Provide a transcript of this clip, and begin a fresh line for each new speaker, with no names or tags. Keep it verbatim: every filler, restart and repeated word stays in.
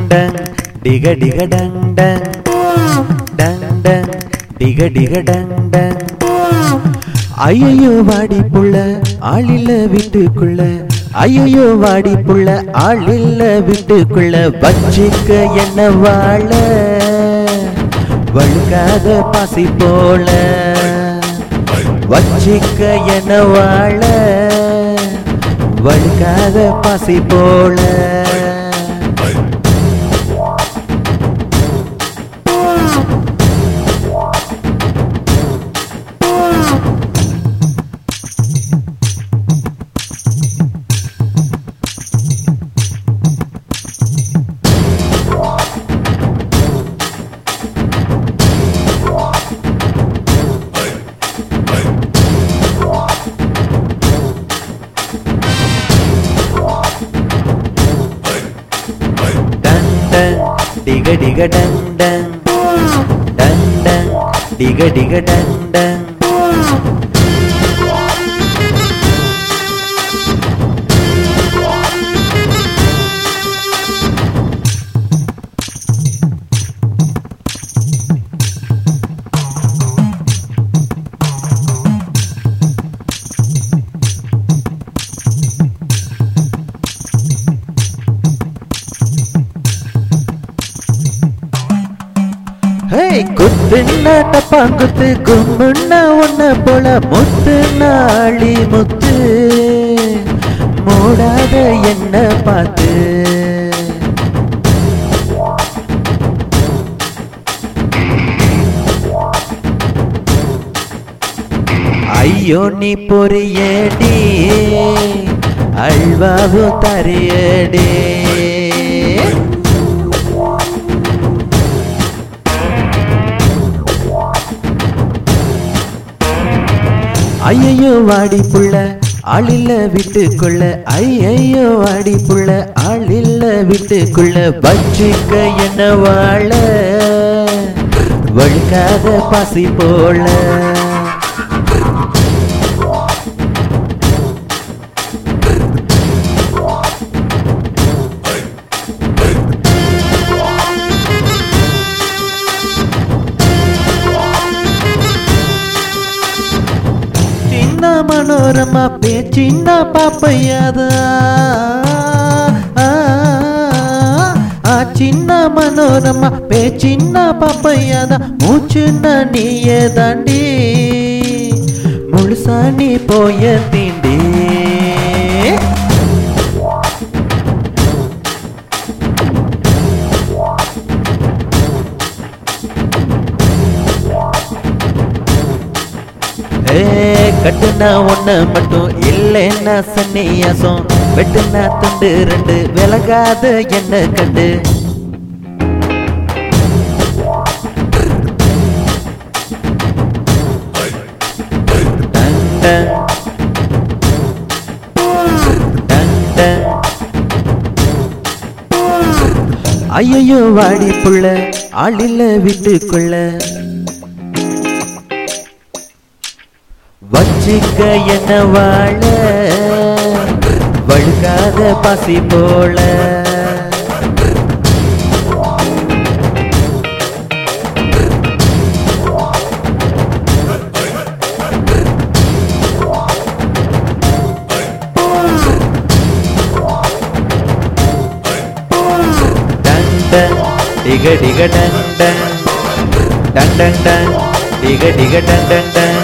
Tongue டிக டிக டங் டங் டங் டங் டிக டிக டங் டங். ஐயோ வாடி புள்ள ஆளில்ல வீட்டுக்குள்ள, ஐயோ வாடி புள்ள ஆளில்ல வீட்டுக்குள்ள. வச்சிக்க என்ன வாழ வழுக்காத பாசி போல, வச்சிக்க என்ன வாழ வழுக்காத பாசி போல. Diga diga dang dang dang dang diga diga dang dang. Hey, குத்துன்னா டப்பாங்குத்து கும்முன்னா ஒன்ன போல முத்து நாளி முத்து மூடாத என்ன பார்த்து. ஐயோ நீ பொறியடி அல்வாவும் தரையடி. ஐயோ வாடி புள்ள ஆளில்ல வீட்டுக்குள்ள, ஐயோ வாடி புள்ள ஆளில்ல வீட்டுக்குள்ள. வச்சிக்க என்ன வாழ வழுக்காத பாசி போல. மனோரமா பேச்சின்னா பாப்பையாதா சின்ன மனோரமா பேச்சின்னா பாப்பையாதா. மூச்சுன்னா நீயே தாண்டி முழுசா நீ போய தீண்டி. கட்டுனா ஒண்ணு மட்டும் இல்லைன்னா சன்னியாசம், வெட்டுனா துண்டு ரெண்டு விலகாத என்ன கண்டு. ஐயோ வாடி புள்ள ஆளில்ல வீட்டுக்குள்ள, வச்சிக்க என்ன வாழ வழுக்காத பாசி போல. டங் டங் டிக டிக டங் டங் டங் டங் டங் டிக டிக டங் டங் டங்.